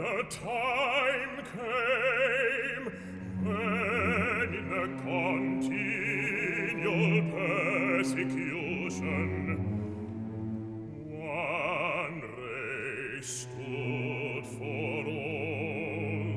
The time came when in a continual persecution one race stood for all.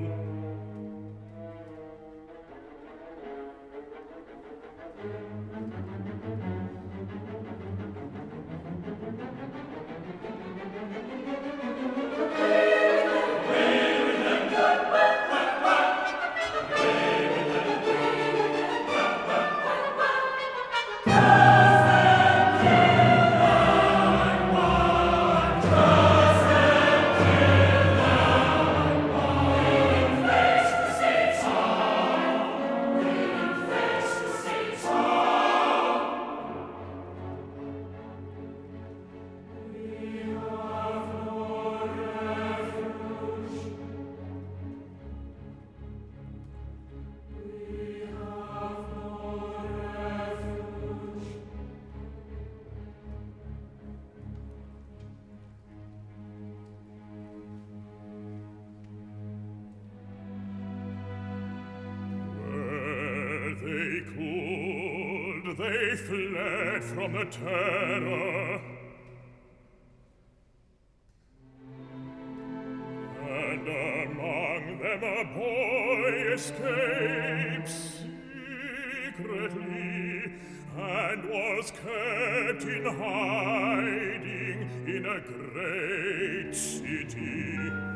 They fled from the terror, and among them a boy escaped secretly, and was kept in hiding in a great city.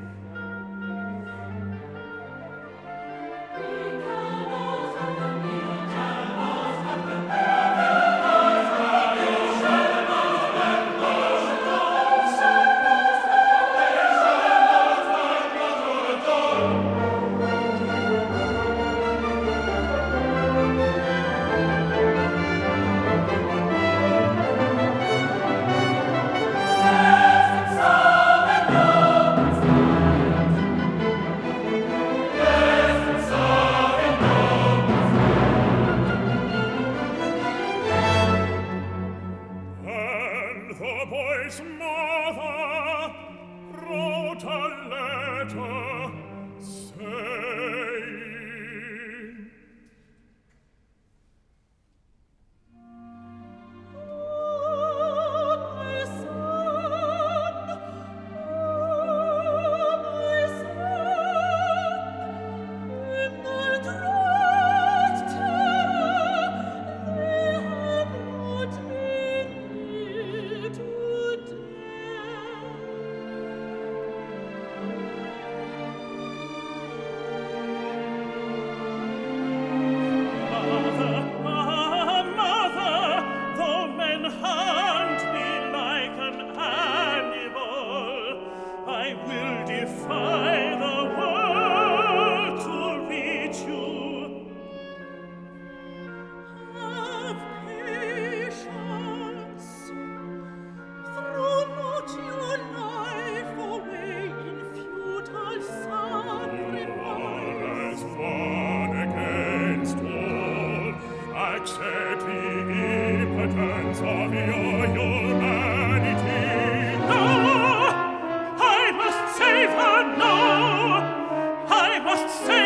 The boy's mother wrote a letter saying, "Oh, my son, in the dread terror they have brought me to Mother, though men hunt me like an animal, I will defy the world to reach you. Have patience, throw not your life away in futile sacrifice. One against all, accept the impotence of your humanity. No, I must save her, no, I must save